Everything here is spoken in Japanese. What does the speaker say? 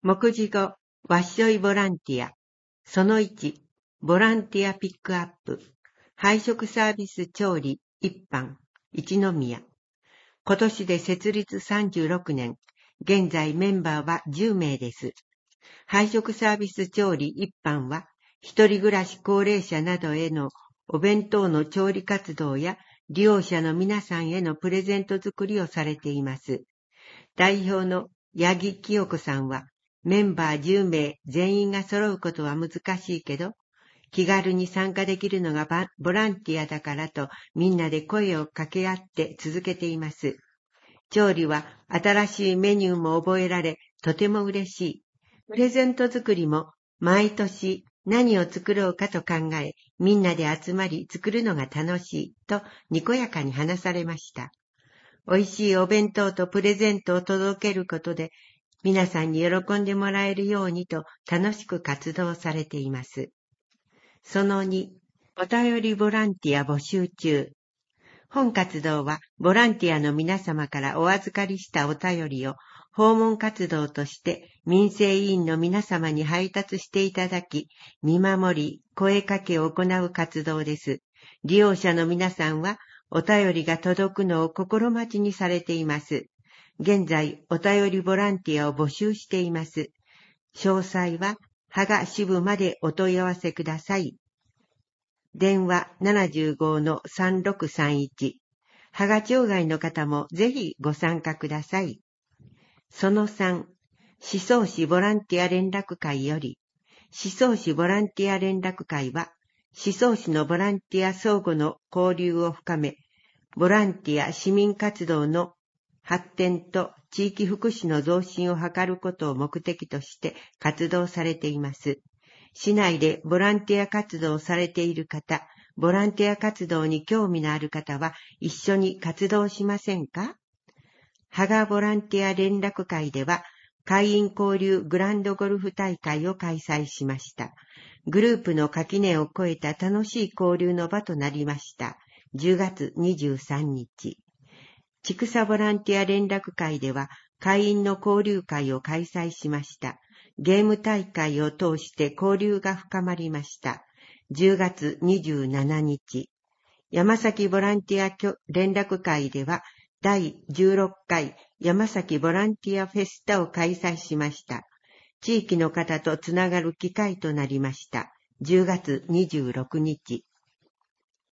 目次語、わっしょいボランティア。その1、ボランティアピックアップ。配食サービス調理一般、一宮。今年で設立36年。現在メンバーは10名です。配食サービス調理一般は、一人暮らし高齢者などへのお弁当の調理活動や利用者の皆さんへのプレゼント作りをされています。代表の八木清子さんは、メンバー10名全員が揃うことは難しいけど、気軽に参加できるのがボランティアだからとみんなで声を掛け合って続けています。調理は新しいメニューも覚えられ、とても嬉しい。プレゼント作りも毎年何を作ろうかと考え、みんなで集まり作るのが楽しいとにこやかに話されました。美味しいお弁当とプレゼントを届けることで、皆さんに喜んでもらえるようにと楽しく活動されています。その2、お便りボランティア募集中。本活動はボランティアの皆様からお預かりしたお便りを訪問活動として民生委員の皆様に配達していただき、見守り、声かけを行う活動です。利用者の皆さんはお便りが届くのを心待ちにされています。現在、お便りボランティアを募集しています。詳細は、芳賀支部までお問い合わせください。電話 75-3631。芳賀町外の方もぜひご参加ください。その3、思想市ボランティア連絡会より、思想市ボランティア連絡会は、思想市のボランティア相互の交流を深め、ボランティア市民活動の発展と地域福祉の増進を図ることを目的として活動されています。市内でボランティア活動をされている方、ボランティア活動に興味のある方は一緒に活動しませんか？芳賀ボランティア連絡会では、会員交流グランドゴルフ大会を開催しました。グループの垣根を越えた楽しい交流の場となりました。10月23日。千草ボランティア連絡会では会員の交流会を開催しました。ゲーム大会を通して交流が深まりました。10月27日。山崎ボランティア連絡会では第16回山崎ボランティアフェスタを開催しました。地域の方とつながる機会となりました。10月26日。